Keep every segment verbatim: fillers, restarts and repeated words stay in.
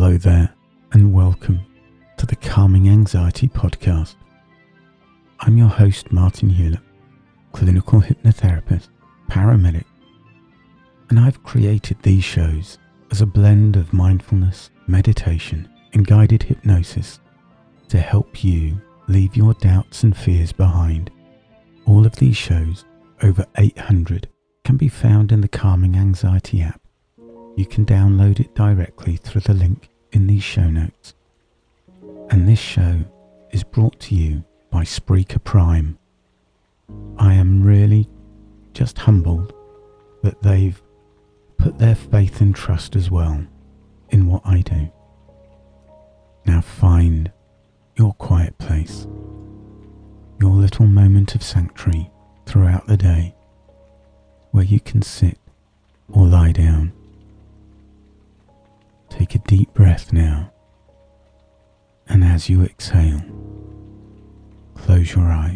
Hello there, and welcome to the Calming Anxiety Podcast. I'm your host, Martin Hewlett, clinical hypnotherapist, paramedic, and I've created these shows as a blend of mindfulness, meditation, and guided hypnosis to help you leave your doubts and fears behind. All of these shows, over eight hundred, can be found in the Calming Anxiety app. You can download it directly through the link in these show notes. And this show is brought to you by Spreaker Prime. I am really just humbled that they've put their faith and trust as well in what I do. Now find your quiet place, your little moment of sanctuary throughout the day, where you can sit or lie down. Take a deep breath now, and as you exhale, close your eyes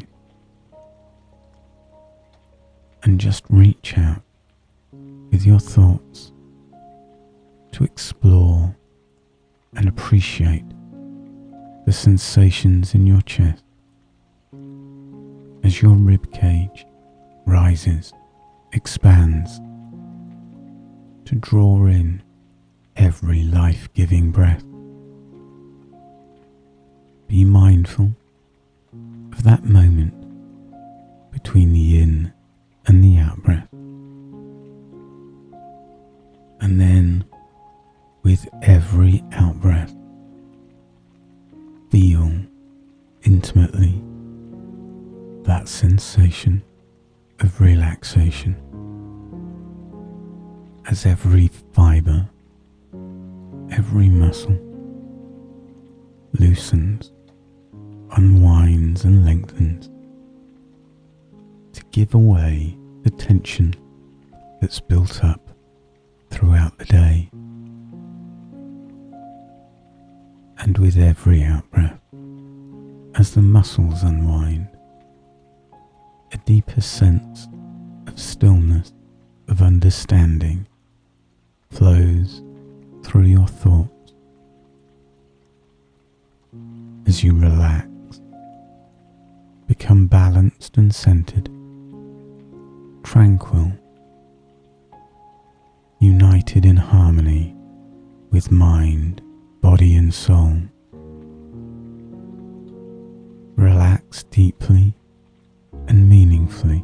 and just reach out with your thoughts to explore and appreciate the sensations in your chest as your rib cage rises, expands, to draw in every life-giving breath. Be mindful of that moment between the in and the out breath. And then, with every out breath, feel intimately that sensation of relaxation as every fibre, every muscle loosens, unwinds and lengthens to give away the tension that's built up throughout the day. And with every out-breath, as the muscles unwind, a deeper sense of stillness, of understanding flows through your thoughts as you relax, become balanced and centered, tranquil, united in harmony with mind, body and soul. Relax deeply and meaningfully.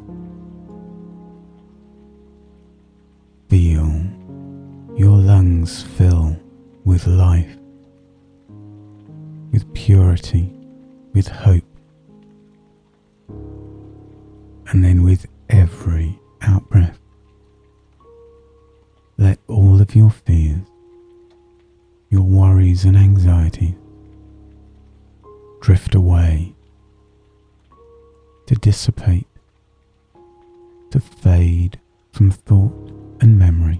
Feel your lungs fill with life, with purity, with hope. And then with every out-breath, let all of your fears, your worries and anxieties drift away, to dissipate, to fade from thought and memory.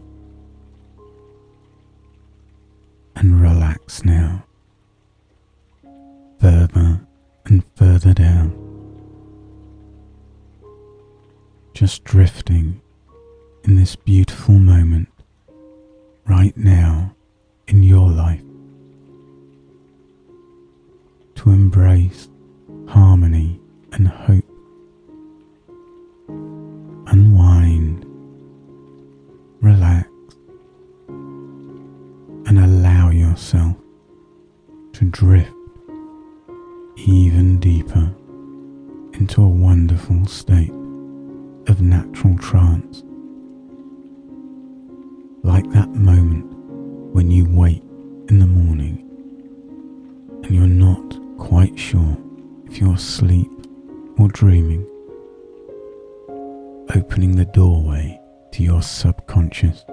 And relax now, further and further down, just drifting in this beautiful moment right now in your life, to embrace harmony and hope. Unwind, relax, and allow yourself to drift even deeper into a wonderful state of natural trance, like that moment when you wake in the morning and you're not quite sure if you're asleep or dreaming, opening the doorway to your subconscious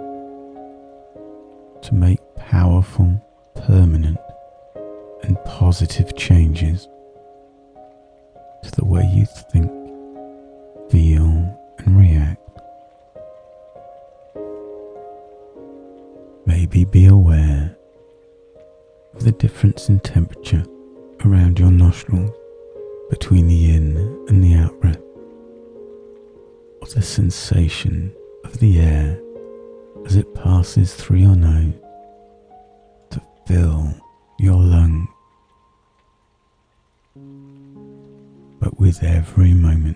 to make powerful, permanent and positive changes to the way you think, feel and react. Maybe be aware of the difference in temperature around your nostrils between the in and the out breath, or the sensation of the air as it passes through your nose to fill your lungs. But with every moment,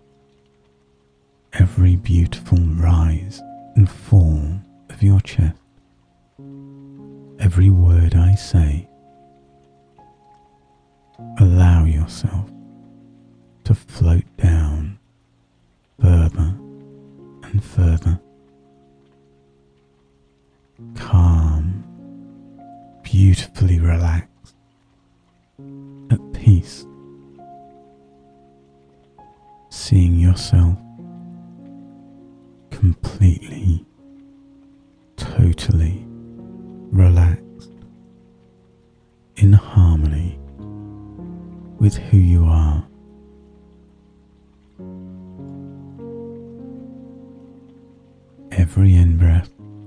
every beautiful rise and fall of your chest, every word I say, allow yourself to float down further and further, calm, beautifully relaxed, at peace, seeing yourself completely, totally relaxed, in harmony with who you are. Every in-breath,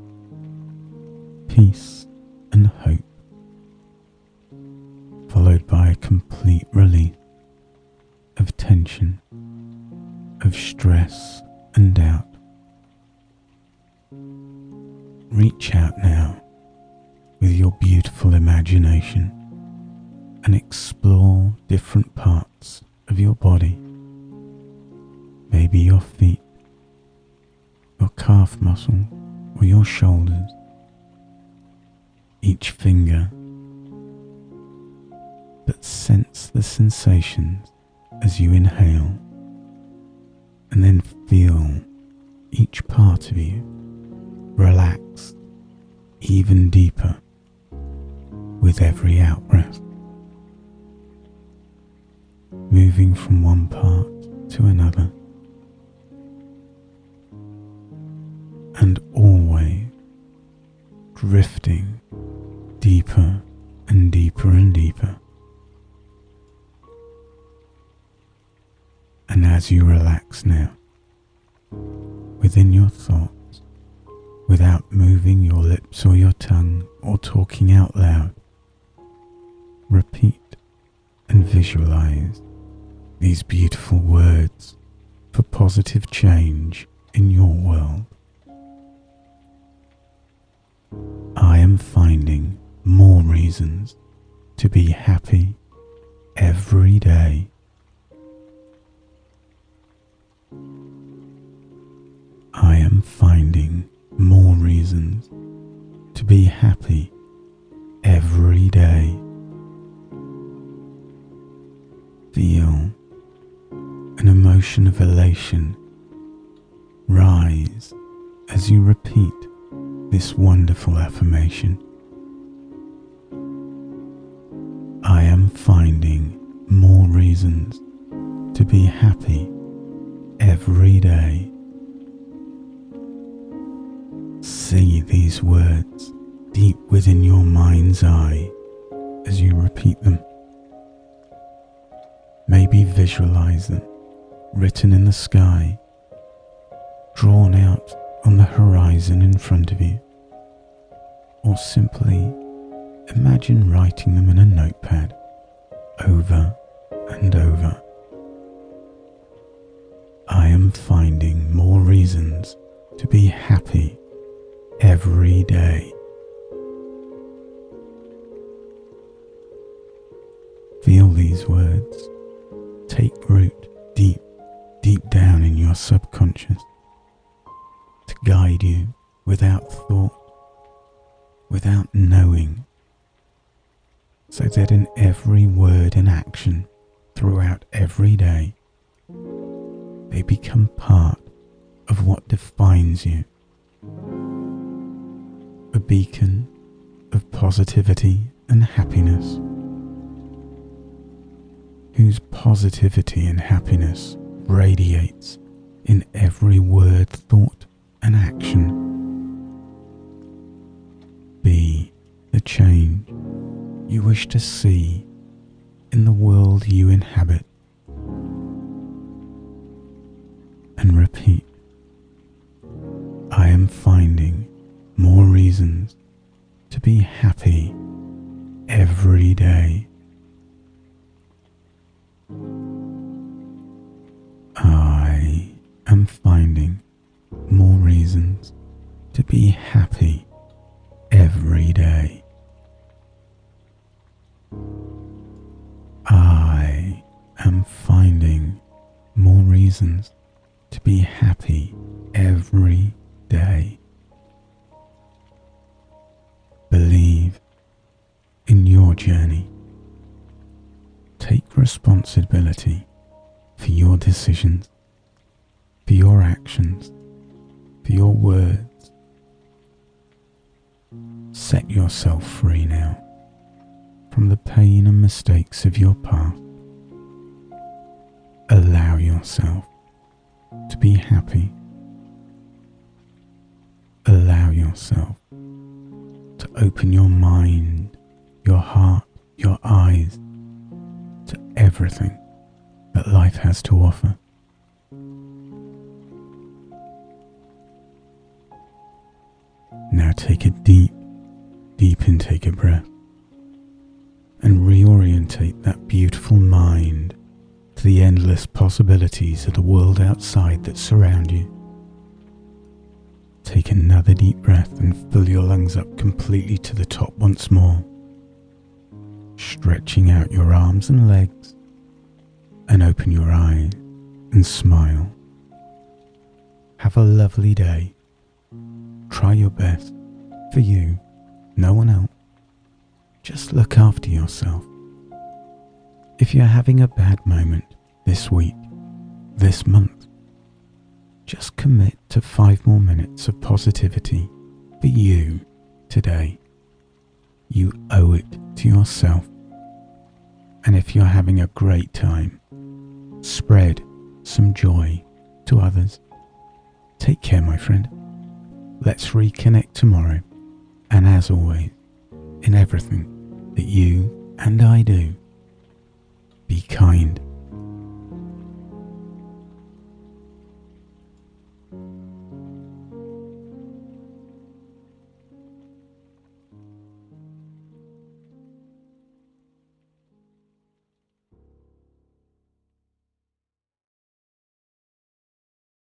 peace and hope, followed by a complete release of tension, of stress and doubt. Reach out now with your beautiful imagination and explore different parts of your body. Maybe your feet, your calf muscle, or your shoulders, each finger, but sense the sensations as you inhale, and then feel each part of you relax even deeper with every out-breath, moving from one part to another, and always drifting deeper and deeper and deeper. And as you relax now, within your thoughts, without moving your lips or your tongue or talking out loud, repeat and visualize these beautiful words for positive change in your world. I am finding more reasons to be happy every day. I am finding more reasons to be happy every day. Feel an emotion of elation rise as you repeat this wonderful affirmation. I am finding more reasons to be happy every day. See these words deep within your mind's eye as you repeat them. Maybe visualize them written in the sky, drawn out on the horizon in front of you, or simply imagine writing them in a notepad over and over. I am finding more reasons to be happy every day. Feel these words take root deep, deep down in your subconscious to guide you without thought, without knowing, so that in every word and action throughout every day, they become part of what defines you. A beacon of positivity and happiness, whose positivity and happiness radiates in every word, thought, and action. Be the change you wish to see in the world you inhabit, and repeat, I am finding more reasons to be happy every day. I am finding more reasons to be happy every day. and finding more reasons to be happy every day. Believe in your journey. Take responsibility for your decisions, for your actions, for your words. Set yourself free now from the pain and mistakes of your past. Allow yourself to be happy. Allow yourself to open your mind, your heart, your eyes to everything that life has to offer. Now take a deep, deep intake of breath and reorientate that beautiful mind to the endless possibilities of the world outside that surround you. Take another deep breath and fill your lungs up completely to the top once more, stretching out your arms and legs, and open your eyes and smile. Have a lovely day. Try your best for you, no one else. Just look after yourself. If you're having a bad moment this week, this month, just commit to five more minutes of positivity for you today. You owe it to yourself. And if you're having a great time, spread some joy to others. Take care, my friend. Let's reconnect tomorrow. And as always, in everything that you and I do, be kind